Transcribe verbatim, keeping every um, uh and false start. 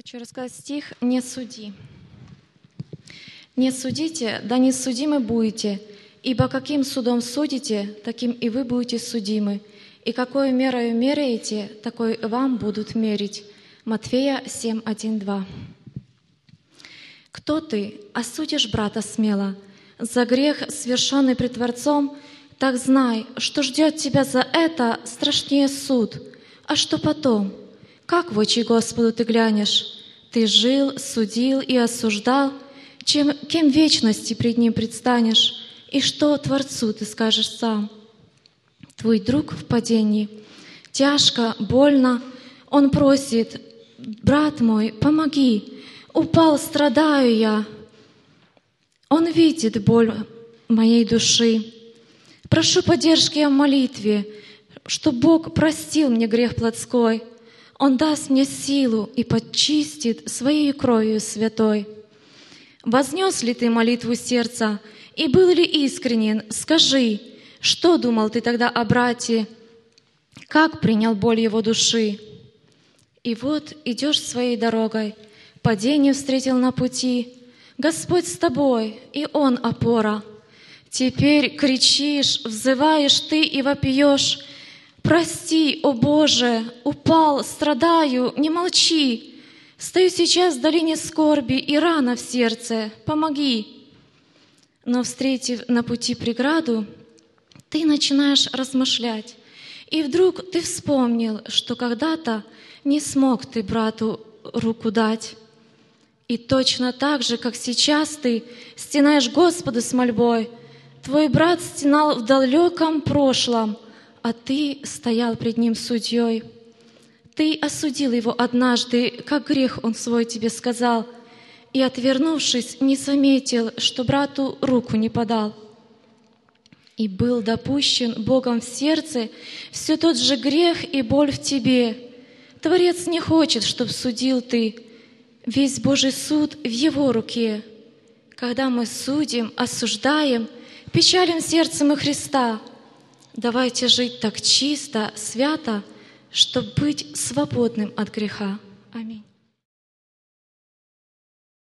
Хочу рассказать стих «Не суди». «Не судите, да не судимы будете, ибо каким судом судите, таким и вы будете судимы, и какой мерою меряете, такой вам будут мерить». Матфея семь, один, два. «Кто ты, осудишь брата смело, за грех, совершенный пред Творцом, так знай, что ждет тебя за это страшнее суд. А что потом? Как в очи Господу ты глянешь? Ты жил, судил и осуждал, чем, кем вечности пред Ним предстанешь, и что Творцу ты скажешь сам? Твой друг в падении. Тяжко, больно, он просит: брат мой, помоги, упал, страдаю я. Он видит боль моей души. Прошу поддержки я в молитве, что Бог простил мне грех плотской. Он даст мне силу и подчистит Своей кровью святой. Вознес ли ты молитву сердца, и был ли искренен? Скажи, что думал ты тогда о брате? Как принял боль его души? И вот идешь своей дорогой, падение встретил на пути. Господь с тобой, и Он опора. Теперь кричишь, взываешь ты и вопиешь: прости, о Боже, упал, страдаю, не молчи. Стою сейчас в долине скорби, и рана в сердце, помоги. Но, встретив на пути преграду, ты начинаешь размышлять, и вдруг ты вспомнил, что когда-то не смог ты брату руку дать. И точно так же, как сейчас ты стенаешь Господу с мольбой, твой брат стенал в далеком прошлом, а ты стоял пред Ним судьей. Ты осудил его однажды, как грех он свой тебе сказал, и, отвернувшись, не заметил, что брату руку не подал. И был допущен Богом в сердце все тот же грех и боль в тебе. Творец не хочет, чтоб судил ты, весь Божий суд в Его руке. Когда мы судим, осуждаем, печалим сердцем и Христа, давайте жить так чисто, свято, чтобы быть свободным от греха. Аминь.